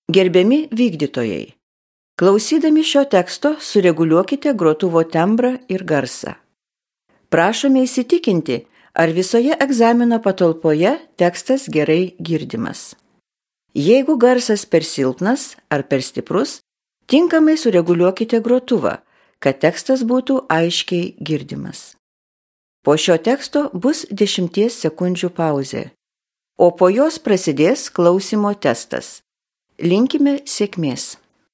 Gerbiami vykdytojai, klausydami šio teksto sureguliuokite grotuvo tembrą ir garsą. Prašome įsitikinti, ar visoje egzamino patalpoje tekstas gerai girdimas. Jeigu garsas per silpnas ar per stiprus, tinkamai sureguliuokite grotuvą, kad tekstas būtų aiškiai girdimas. Po šio teksto bus 10 sekundžių pauzė, o po jos prasidės klausymo testas. Linkime sėkmės.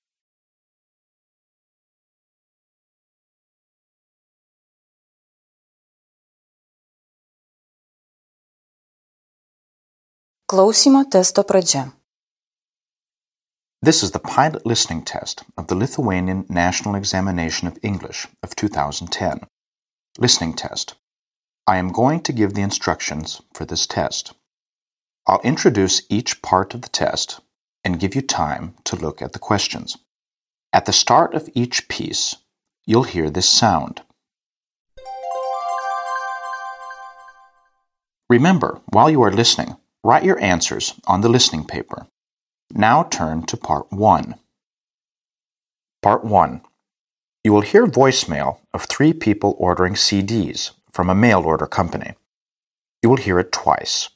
Klausymo testo pradžia. This is the pilot listening test of the Lithuanian National Examination of English of 2010. Listening test. I am going to give the instructions for this test. I'll introduce each part of the test and give you time to look at the questions. At the start of each piece, you'll hear this sound. Remember, while you are listening, write your answers on the listening paper. Now turn to Part 1. Part 1. You will hear voicemail of 3 people ordering CDs from a mail order company. You will hear it twice.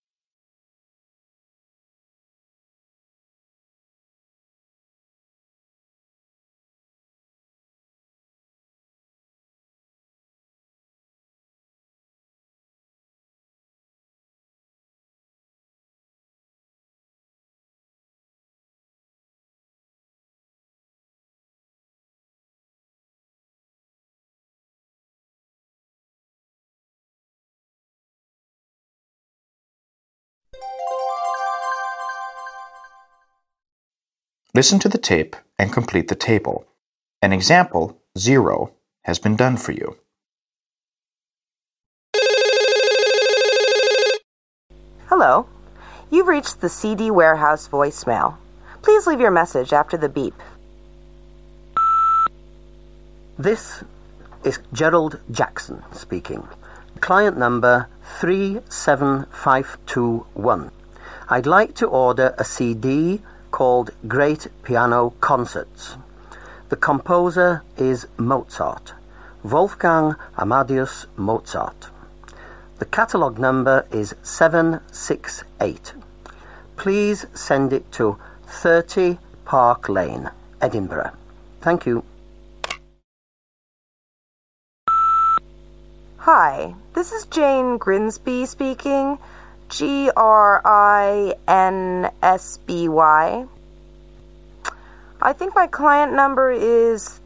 Listen to the tape and complete the table. An example, 0, has been done for you. Hello. You've reached the CD Warehouse voicemail. Please leave your message after the beep. This is Gerald Jackson speaking. Client number 37521. I'd like to order a CD called Great Piano Concerts. The composer is Mozart, Wolfgang Amadeus Mozart. The catalogue number is 768. Please send it to 30 Park Lane, Edinburgh. Thank you. Hi, this is Jane Grinsby speaking. Grinsby. I think my client number is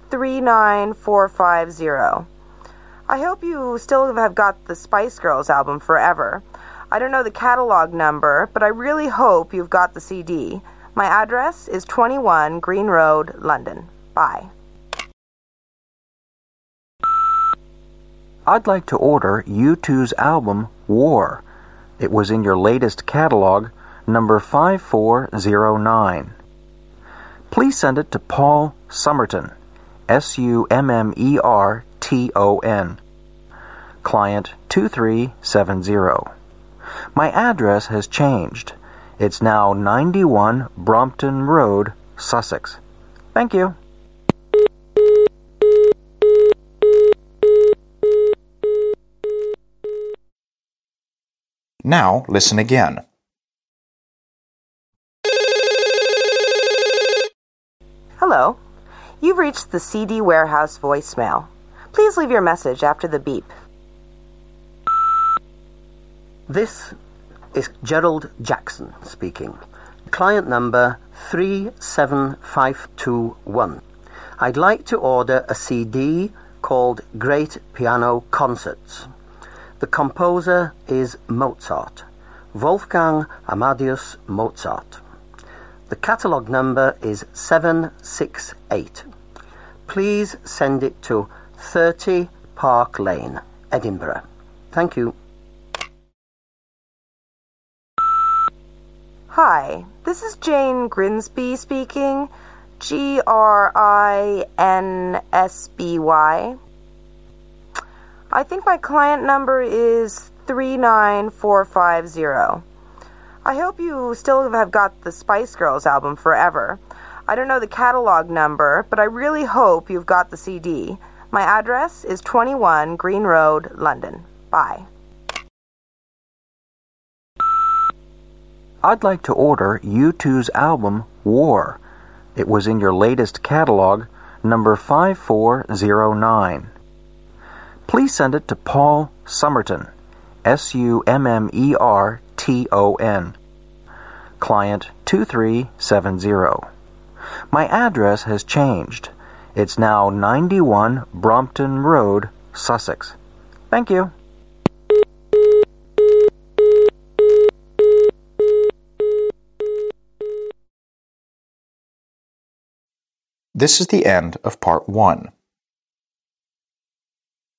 39450. I hope you still have got the Spice Girls album Forever. I don't know the catalog number, but I really hope you've got the CD. My address is 21 Green Road, London. Bye. I'd like to order U2's album War. It was in your latest catalog, number 5409. Please send it to Paul Summerton, Summerton, client 2370. My address has changed. It's now 91 Brompton Road, Sussex. Thank you. Now listen again. Hello. You've reached the CD Warehouse voicemail. Please leave your message after the beep. This is Gerald Jackson speaking. Client number 37521. I'd like to order a CD called Great Piano Concerts. The composer is Mozart, Wolfgang Amadeus Mozart. The catalogue number is 768. Please send it to 30 Park Lane, Edinburgh. Thank you. Hi, this is Jane Grinsby speaking. Grinsby. I think my client number is 39450. I hope you still have got the Spice Girls album forever. I don't know the catalog number, but I really hope you've got the CD. My address is 21 Green Road, London. Bye. I'd like to order U2's album, War. It was in your latest catalog, number 5409. Please send it to Paul Summerton, Summerton, client 2370. My address has changed. It's now 91 Brompton Road, Sussex. Thank you. This is the end of Part 1.